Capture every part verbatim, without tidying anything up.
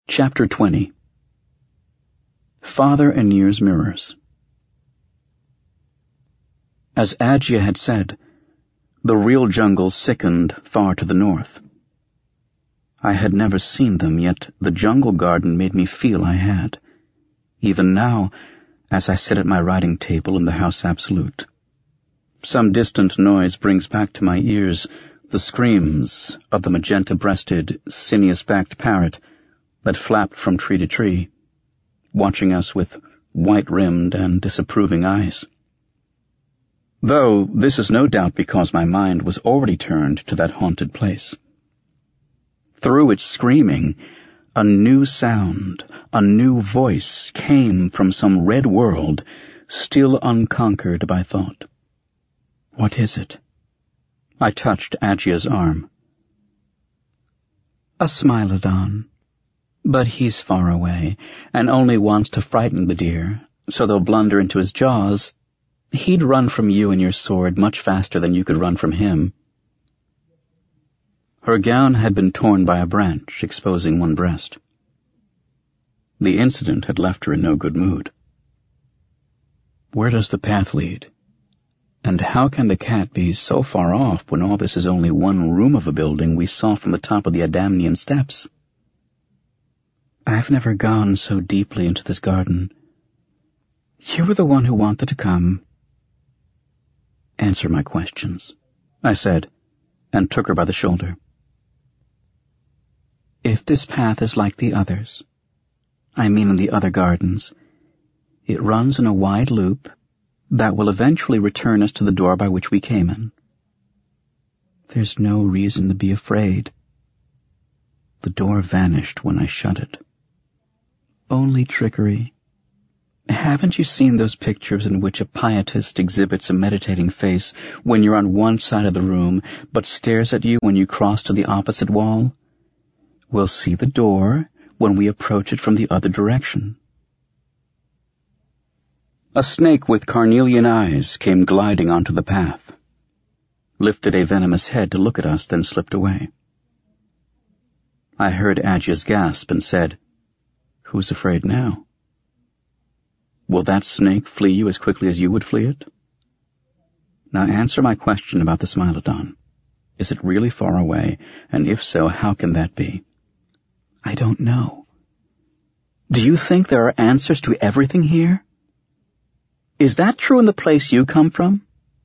Chapter twenty. Father Anir's Mirrors. As Adjia had said, the real jungle sickened far to the north. I had never seen them, yet the jungle garden made me feel I had, even now as I sit at my writing table in the House Absolute. Some distant noise brings back to my ears the screams of the magenta-breasted, sinuous-backed parrot that flapped from tree to tree, watching us with white-rimmed and disapproving eyes. Though this is no doubt because my mind was already turned to that haunted place. Through its screaming, a new sound, a new voice came from some red world still unconquered by thought. What is it? I touched Adjia's arm. A Smilodon. But he's far away, and only wants to frighten the deer, so they'll blunder into his jaws. He'd run from you and your sword much faster than you could run from him. Her gown had been torn by a branch, exposing one breast. The incident had left her in no good mood. Where does the path lead? And how can the cat be so far off when all this is only one room of a building we saw from the top of the Adamnian steps? I've never gone so deeply into this garden. You were the one who wanted to come. Answer my questions, I said, and took her by the shoulder. If this path is like the others, I mean in the other gardens, it runs in a wide loop that will eventually return us to the door by which we came in. There's no reason to be afraid. The door vanished when I shut it. Only trickery. Haven't you seen those pictures in which a pietist exhibits a meditating face when you're on one side of the room, but stares at you when you cross to the opposite wall? We'll see the door when we approach it from the other direction. A snake with carnelian eyes came gliding onto the path, lifted a venomous head to look at us, then slipped away. I heard Adjia's gasp and said, "Who's afraid now? Will that snake flee you as quickly as you would flee it? Now answer my question about the Smilodon. Is it really far away, and if so, how can that be?" I don't know. Do you think there are answers to everything here? Is that true in the place you come from?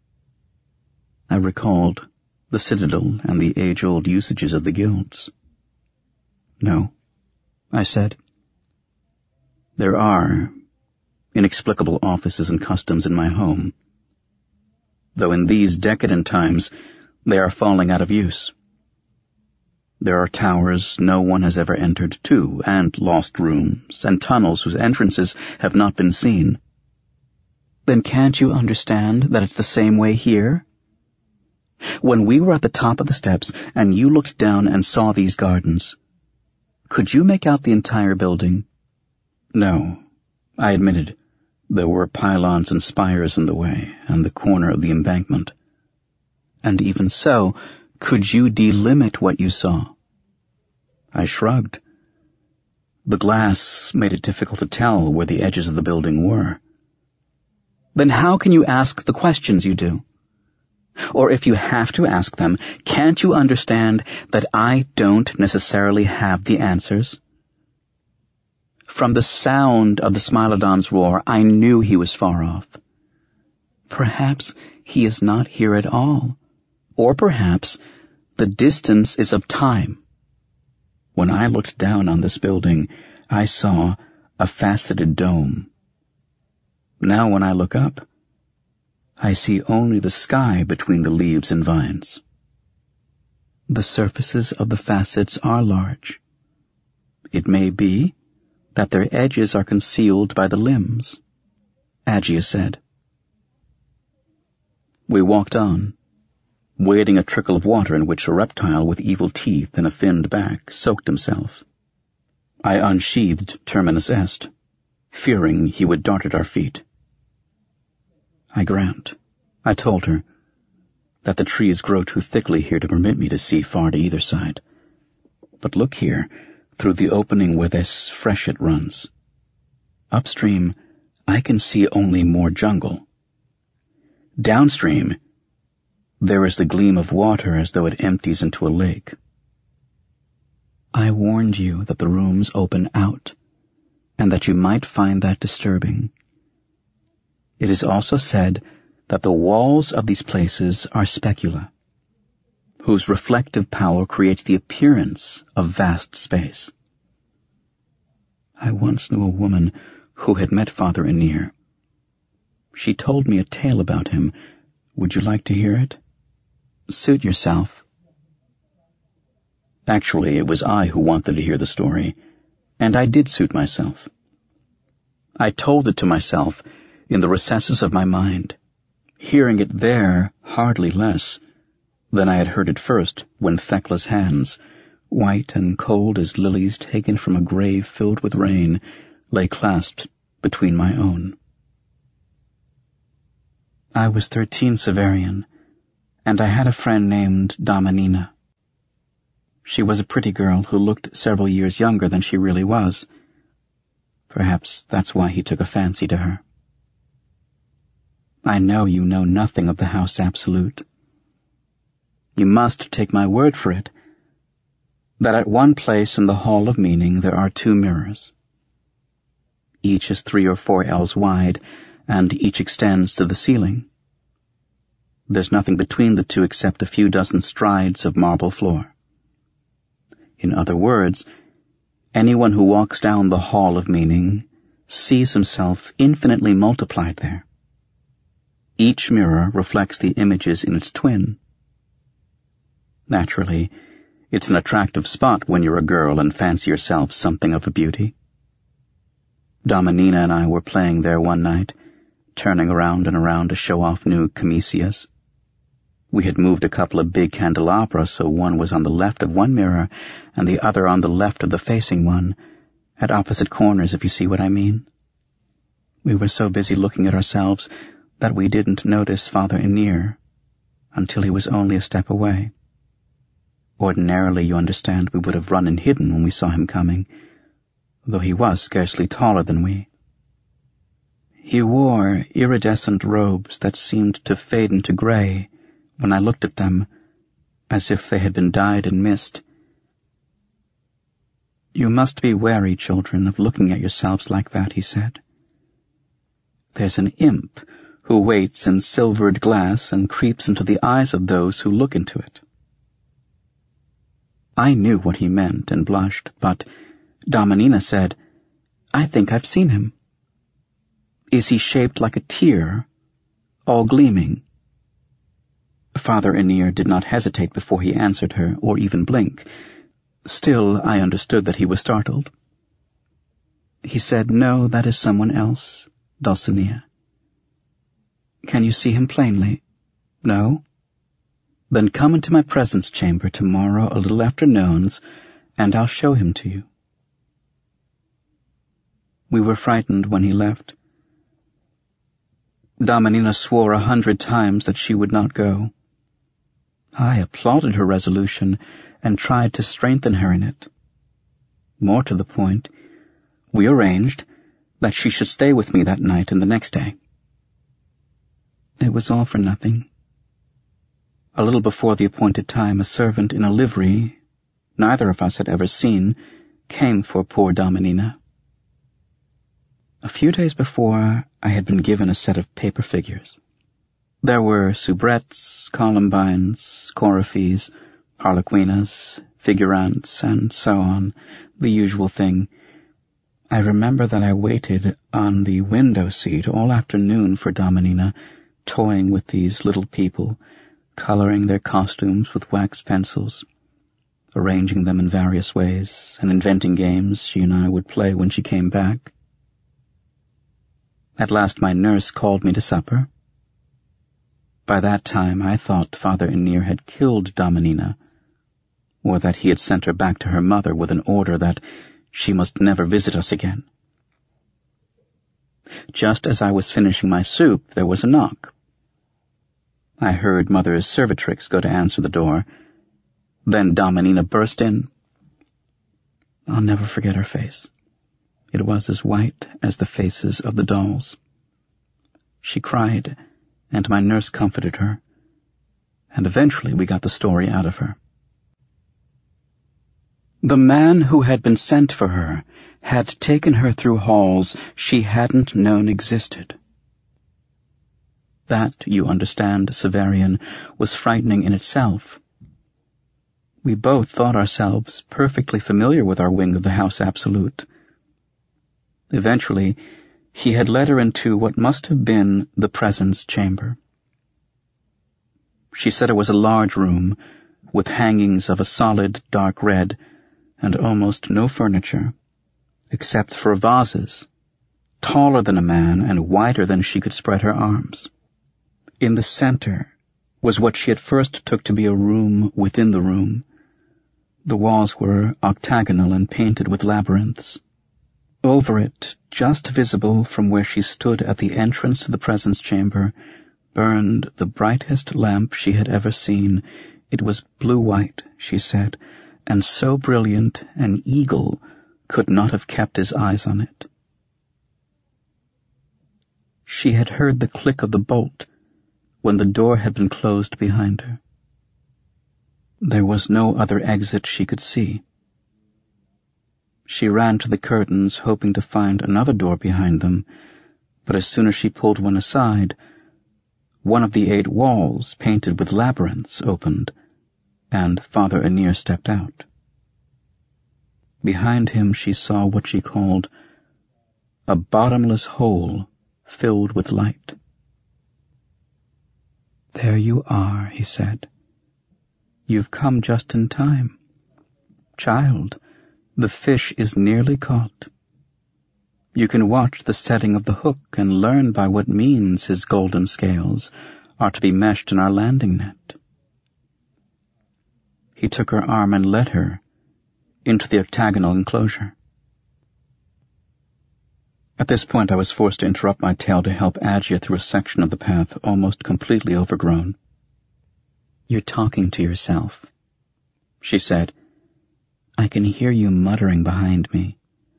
I recalled the Citadel and the age-old usages of the guilds. No, I said. There are inexplicable offices and customs in my home, though in these decadent times they are falling out of use. There are towers no one has ever entered to, and lost rooms, and tunnels whose entrances have not been seen. Then can't you understand that it's the same way here? When we were at the top of the steps and you looked down and saw these gardens, could you make out the entire building? No, I admitted. There were pylons and spires in the way, and the corner of the embankment. And even so, could you delimit what you saw? I shrugged. The glass made it difficult to tell where the edges of the building were. Then how can you ask the questions you do? Or if you have to ask them, can't you understand that I don't necessarily have the answers? From the sound of the Smilodon's roar, I knew he was far off. Perhaps he is not here at all. Or perhaps the distance is of time. When I looked down on this building, I saw a faceted dome. Now when I look up, I see only the sky between the leaves and vines. The surfaces of the facets are large. It may be that their edges are concealed by the limbs, Adjia said. We walked on, wading a trickle of water in which a reptile with evil teeth and a finned back soaked himself. I unsheathed Terminus Est, fearing he would dart at our feet. I grant, I told her, that the trees grow too thickly here to permit me to see far to either side. But look here, through the opening where this freshet runs. Upstream, I can see only more jungle. Downstream, there is the gleam of water as though it empties into a lake. I warned you that the rooms open out, and that you might find that disturbing. It is also said that the walls of these places are specula, whose reflective power creates the appearance of vast space. I once knew a woman who had met Father Aenir. She told me a tale about him. Would you like to hear it? Suit yourself. Actually, it was I who wanted to hear the story, and I did suit myself. I told it to myself in the recesses of my mind, hearing it there hardly less than I had heard it first when Thekla's hands, white and cold as lilies taken from a grave filled with rain, lay clasped between my own. I was thirteen Severian, and I had a friend named Dominina. She was a pretty girl who looked several years younger than she really was. Perhaps that's why he took a fancy to her. I know you know nothing of the House Absolute. You must take my word for it, that at one place in the Hall of Meaning there are two mirrors. Each is three or four ells wide, and each extends to the ceiling. There's nothing between the two except a few dozen strides of marble floor. In other words, anyone who walks down the Hall of Meaning sees himself infinitely multiplied there. Each mirror reflects the images in its twin. Naturally, it's an attractive spot when you're a girl and fancy yourself something of a beauty. Dominina and I were playing there one night, turning around and around to show off new camesias. We had moved a couple of big candelabra so one was on the left of one mirror and the other on the left of the facing one, at opposite corners, if you see what I mean. We were so busy looking at ourselves that we didn't notice Father Aenir until he was only a step away. Ordinarily, you understand, we would have run and hidden when we saw him coming, though he was scarcely taller than we. He wore iridescent robes that seemed to fade into gray when I looked at them, as if they had been dyed in mist. You must be wary, children, of looking at yourselves like that, he said. There's an imp who waits in silvered glass and creeps into the eyes of those who look into it. I knew what he meant and blushed, but Dominina said, I think I've seen him. Is he shaped like a tear, all gleaming? Father Aenir did not hesitate before he answered her, or even blink. Still, I understood that he was startled. He said, No, that is someone else, Dulcinea. Can you see him plainly? No? Then come into my presence chamber tomorrow a little after nones, and I'll show him to you. We were frightened when he left. Dominina swore a hundred times that she would not go. I applauded her resolution and tried to strengthen her in it. More to the point, we arranged that she should stay with me that night and the next day. It was all for nothing. A little before the appointed time, a servant in a livery neither of us had ever seen came for poor Dominina. A few days before, I had been given a set of paper figures. There were soubrettes, columbines, coryphees, harlequinas, figurantes, and so on, the usual thing. I remember that I waited on the window seat all afternoon for Dominina, toying with these little people, coloring their costumes with wax pencils, arranging them in various ways, and inventing games she and I would play when she came back. At last my nurse called me to supper. By that time I thought Father Aenir had killed Dominina, or that he had sent her back to her mother with an order that she must never visit us again. Just as I was finishing my soup, there was a knock. I heard Mother's servitrix go to answer the door. Then Dominina burst in. I'll never forget her face. It was as white as the faces of the dolls. She cried, and my nurse comforted her, and eventually we got the story out of her. The man who had been sent for her had taken her through halls she hadn't known existed. That, you understand, Severian, was frightening in itself. We both thought ourselves perfectly familiar with our wing of the House Absolute. Eventually, he had led her into what must have been the presence chamber. She said it was a large room, with hangings of a solid dark red, and almost no furniture, except for vases, taller than a man and wider than she could spread her arms. In the center was what she at first took to be a room within the room. The walls were octagonal and painted with labyrinths. Over it, just visible from where she stood at the entrance to the presence chamber, burned the brightest lamp she had ever seen. It was blue-white, she said, and so brilliant an eagle could not have kept his eyes on it. She had heard the click of the bolt when the door had been closed behind her. There was no other exit she could see. She ran to the curtains, hoping to find another door behind them, but as soon as she pulled one aside, one of the eight walls, painted with labyrinths, opened, and Father Anir stepped out. Behind him she saw what she called a bottomless hole filled with light. "There you are," he said. "You've come just in time. Child, the fish is nearly caught. You can watch the setting of the hook and learn by what means his golden scales are to be meshed in our landing net." He took her arm and led her into the octagonal enclosure. At this point I was forced to interrupt my tale to help Adjia through a section of the path almost completely overgrown. "You're talking to yourself," she said. "I can hear you muttering behind me."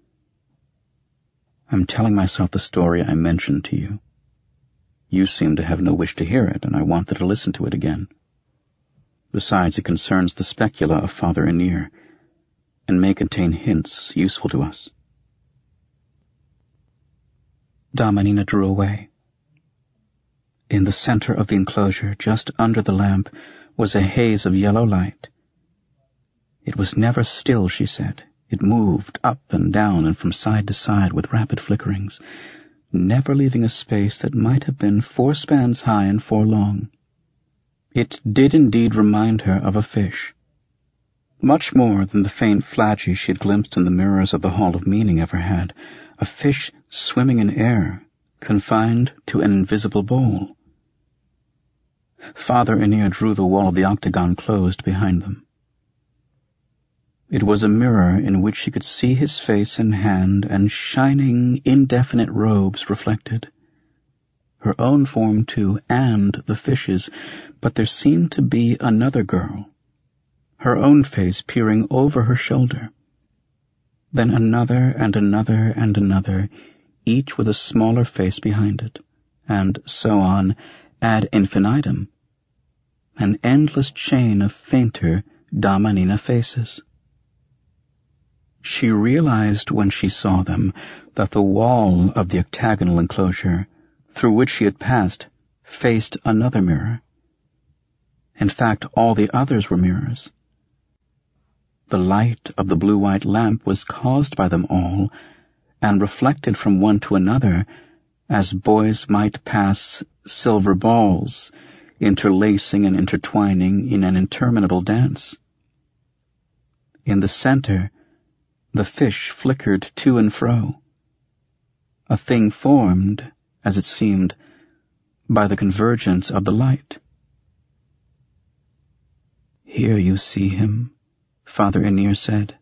"I'm telling myself the story I mentioned to you. You seem to have no wish to hear it, and I wanted to listen to it again. Besides, it concerns the specula of Father Anir, and may contain hints useful to us." Damenina drew away. In the center of the enclosure, just under the lamp, was a haze of yellow light. It was never still, she said. It moved up and down and from side to side with rapid flickerings, never leaving a space that might have been four spans high and four long. It did indeed remind her of a fish, much more than the faint flagey she had glimpsed in the mirrors of the Hall of Meaning ever had, a fish swimming in air, confined to an invisible bowl. Father Anir drew the wall of the octagon closed behind them. It was a mirror in which she could see his face and hand and shining, indefinite robes reflected. Her own form, too, and the fish's, but there seemed to be another girl, her own face peering over her shoulder. Then another and another and another, each with a smaller face behind it, and so on, ad infinitum, an endless chain of fainter Damenina faces. She realized when she saw them that the wall of the octagonal enclosure through which she had passed faced another mirror. In fact, all the others were mirrors. The light of the blue-white lamp was caused by them all and reflected from one to another as boys might pass silver balls, interlacing and intertwining in an interminable dance. In the center, the fish flickered to and fro, a thing formed, as it seemed, by the convergence of the light. "Here you see him," Father Anir said.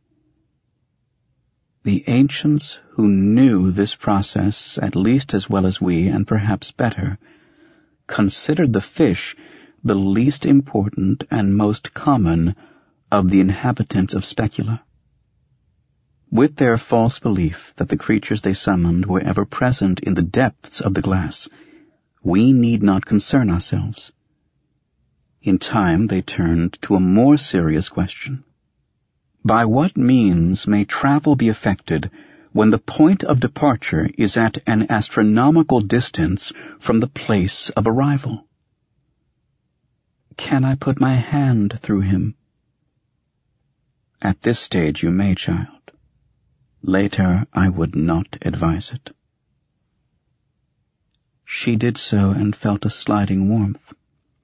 "The ancients who knew this process at least as well as we, and perhaps better, considered the fish the least important and most common of the inhabitants of Specula. with their false belief that the creatures they summoned were ever present in the depths of the glass, we need not concern ourselves. In time they turned to a more serious question. By what means may travel be effected when the point of departure is at an astronomical distance from the place of arrival? Can I put my hand through him? At this stage you may, child. Later I would not advise it. She did so and felt a sliding warmth.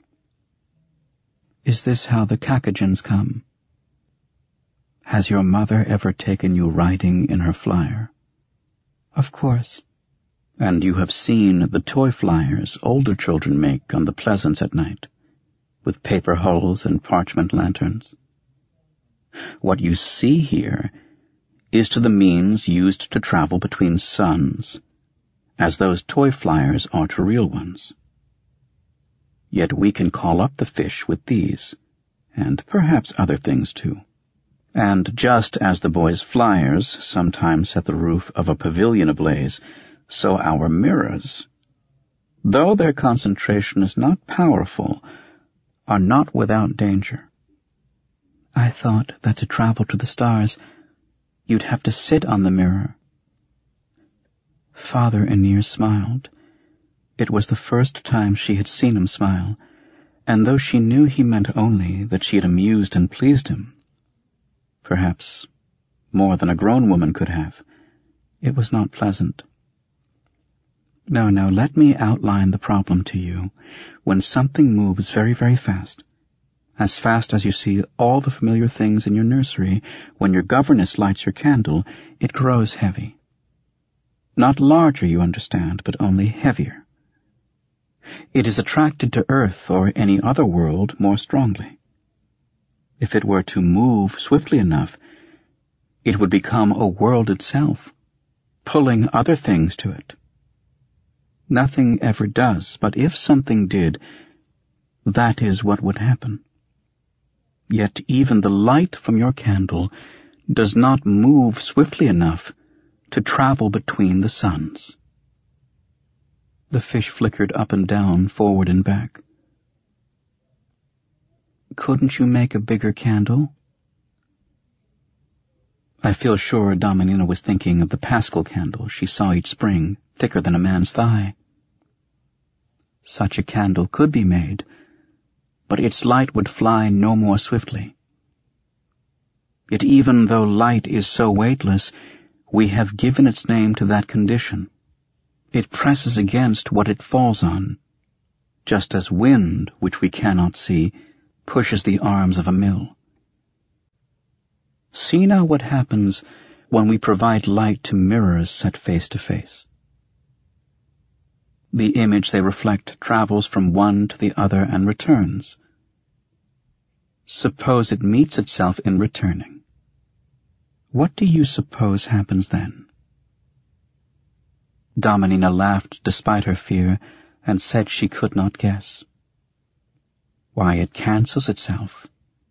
Is this how the Kakajans come? Has your mother ever taken you riding in her flyer? Of course. And you have seen the toy flyers older children make on the pleasance at night, with paper hulls and parchment lanterns. What you see here is to the means used to travel between suns, as those toy flyers are to real ones. Yet we can call up the fish with these, and perhaps other things too. And just as the boys' flyers sometimes set the roof of a pavilion ablaze, so our mirrors, though their concentration is not powerful, are not without danger. I thought that to travel to the stars, you'd have to sit on the mirror. Father Aenir smiled. It was the first time she had seen him smile, and though she knew he meant only that she had amused and pleased him, perhaps more than a grown woman could have, it was not pleasant. No, no, let me outline the problem to you. When something moves very, very fast, as fast as you see all the familiar things in your nursery, when your governess lights your candle, it grows heavy. Not larger, you understand, but only heavier. It is attracted to Earth or any other world more strongly. If it were to move swiftly enough, it would become a world itself, pulling other things to it. Nothing ever does, but if something did, that is what would happen. Yet even the light from your candle does not move swiftly enough to travel between the suns. The fish flickered up and down, forward and back. Couldn't you make a bigger candle? I feel sure Dominina was thinking of the Paschal candle she saw each spring, thicker than a man's thigh. Such a candle could be made, but its light would fly no more swiftly. Yet even though light is so weightless, we have given its name to that condition. It presses against what it falls on, just as wind, which we cannot see, pushes the arms of a mill. See now what happens when we provide light to mirrors set face to face. The image they reflect travels from one to the other and returns. Suppose it meets itself in returning. What do you suppose happens then? Dominina laughed despite her fear and said she could not guess. Why, it cancels itself.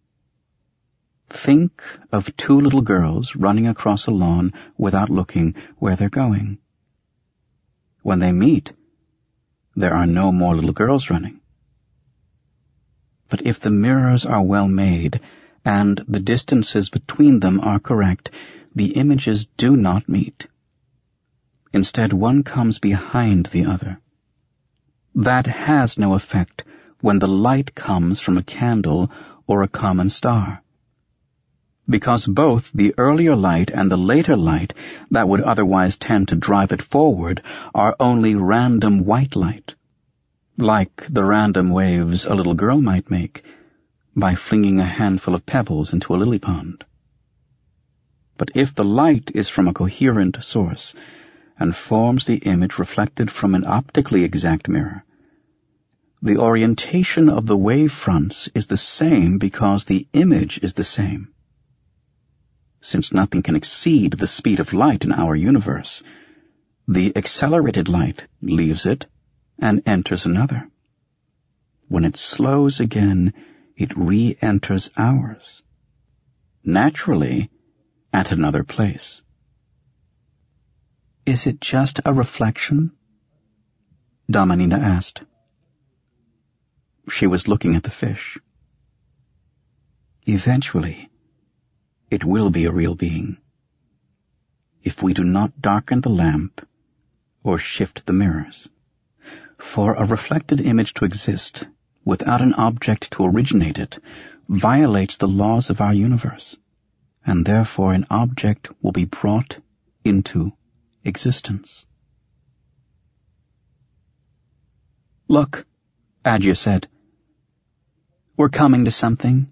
Think of two little girls running across a lawn without looking where they're going. When they meet, there are no more little girls running. But if the mirrors are well made and the distances between them are correct, the images do not meet. Instead, one comes behind the other. That has no effect when the light comes from a candle or a common star, because both the earlier light and the later light that would otherwise tend to drive it forward are only random white light, like the random waves a little girl might make by flinging a handful of pebbles into a lily pond. But if the light is from a coherent source and forms the image reflected from an optically exact mirror, the orientation of the wave fronts is the same because the image is the same. Since nothing can exceed the speed of light in our universe, the accelerated light leaves it and enters another. When it slows again, it re-enters ours, naturally at another place. Is it just a reflection? Dominina asked. She was looking at the fish. Eventually, it will be a real being, if we do not darken the lamp or shift the mirrors. For a reflected image to exist without an object to originate it violates the laws of our universe, and therefore an object will be brought into existence. Look, Adja said. We're coming to something.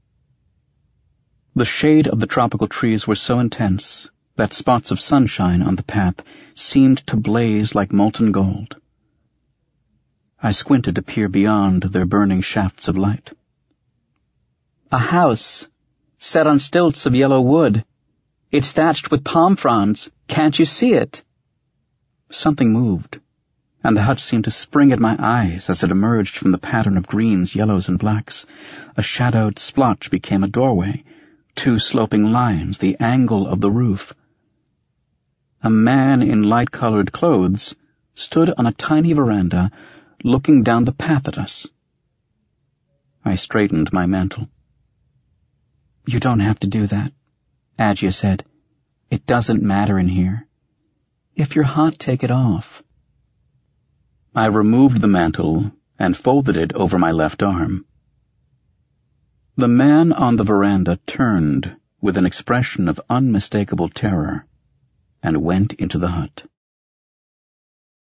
The shade of the tropical trees were so intense that spots of sunshine on the path seemed to blaze like molten gold. I squinted to peer beyond their burning shafts of light. A house, set on stilts of yellow wood. It's thatched with palm fronds. Can't you see it? Something moved, and the hut seemed to spring at my eyes as it emerged from the pattern of greens, yellows, and blacks. A shadowed splotch became a doorway, two sloping lines, the angle of the roof. A man in light-colored clothes stood on a tiny veranda, looking down the path at us. I straightened my mantle. You don't have to do that, Adja said. It doesn't matter in here. If you're hot, take it off. I removed the mantle and folded it over my left arm. The man on the veranda turned with an expression of unmistakable terror and went into the hut.